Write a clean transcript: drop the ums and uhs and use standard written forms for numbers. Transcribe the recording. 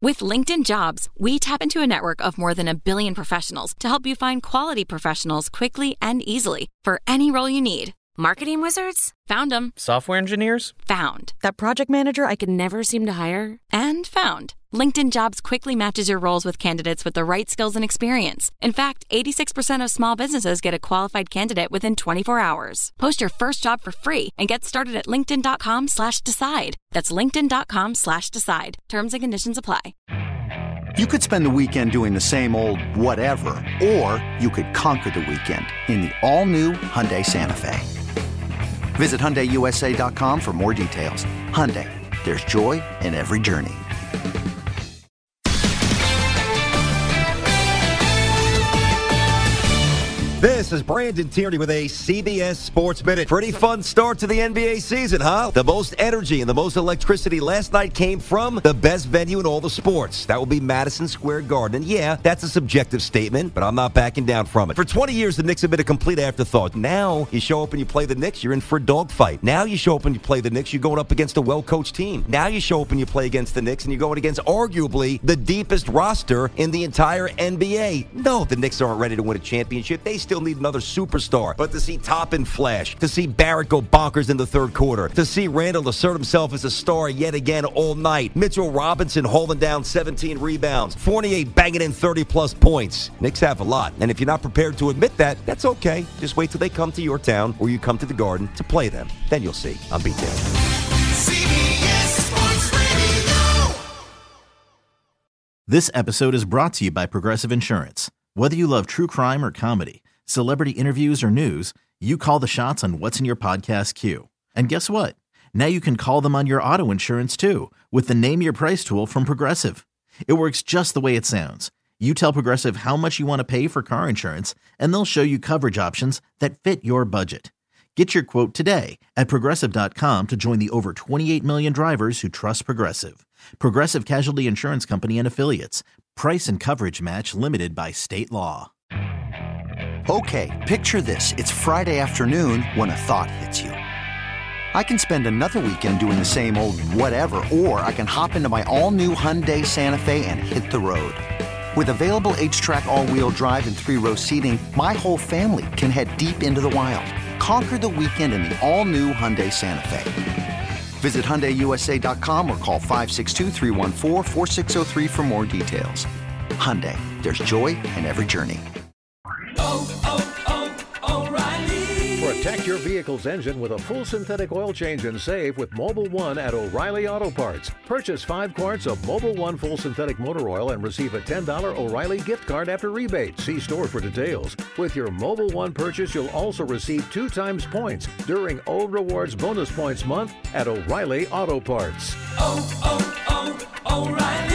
With LinkedIn Jobs, we tap into a network of more than 1 billion professionals to help you find quality professionals quickly and easily for any role you need. Marketing wizards? Found them. Software engineers? Found. That project manager I could never seem to hire? And found. LinkedIn Jobs quickly matches your roles with candidates with the right skills and experience. In fact, 86% of small businesses get a qualified candidate within 24 hours. Post your first job for free and get started at linkedin.com/decide. That's linkedin.com/decide. Terms and conditions apply. You could spend the weekend doing the same old whatever, or you could conquer the weekend in the all-new Hyundai Santa Fe. Visit HyundaiUSA.com for more details. Hyundai, there's joy in every journey. This is Brandon Tierney with a CBS Sports Minute. Pretty fun start to the NBA season, huh? The most energy and the most electricity last night came from the best venue in all the sports. That will be Madison Square Garden. And yeah, that's a subjective statement, but I'm not backing down from it. For 20 years, the Knicks have been a complete afterthought. Now, you show up and you play the Knicks, you're in for a dogfight. Now you show up and you play the Knicks, you're going up against a well-coached team. Now you show up and you play against the Knicks, and you're going against arguably the deepest roster in the entire NBA. No, the Knicks aren't ready to win a championship. They still need another superstar. But to see Toppin flash, to see Barrett go bonkers in the third quarter, to see Randall assert himself as a star yet again all night, Mitchell Robinson holding down 17 rebounds, Fournier banging in 30-plus points. Knicks have a lot. And if you're not prepared to admit that, that's okay. Just wait till they come to your town or you come to the Garden to play them. Then you'll see. I'm B-Town. CBS Sports Radio. This episode is brought to you by Progressive Insurance. Whether you love true crime or comedy, celebrity interviews or news, you call the shots on what's in your podcast queue. And guess what? Now you can call them on your auto insurance too with the Name Your Price tool from Progressive. It works just the way it sounds. You tell Progressive how much you want to pay for car insurance, and they'll show you coverage options that fit your budget. Get your quote today at Progressive.com to join the over 28 million drivers who trust Progressive. Progressive Casualty Insurance Company and Affiliates. Price and coverage match limited by state law. Okay, picture this. It's Friday afternoon when a thought hits you. I can spend another weekend doing the same old whatever, or I can hop into my all-new Hyundai Santa Fe and hit the road. With available H-Track all-wheel drive and 3-row seating, my whole family can head deep into the wild. Conquer the weekend in the all-new Hyundai Santa Fe. Visit HyundaiUSA.com or call 562-314-4603 for more details. Hyundai, there's joy in every journey. O'Reilly. Protect your vehicle's engine with a full synthetic oil change and save with Mobil 1 at O'Reilly Auto Parts. Purchase 5 quarts of Mobil 1 full synthetic motor oil and receive a $10 O'Reilly gift card after rebate. See store for details. With your Mobil 1 purchase, you'll also receive 2 times points during O Rewards Bonus Points Month at O'Reilly Auto Parts. O'Reilly.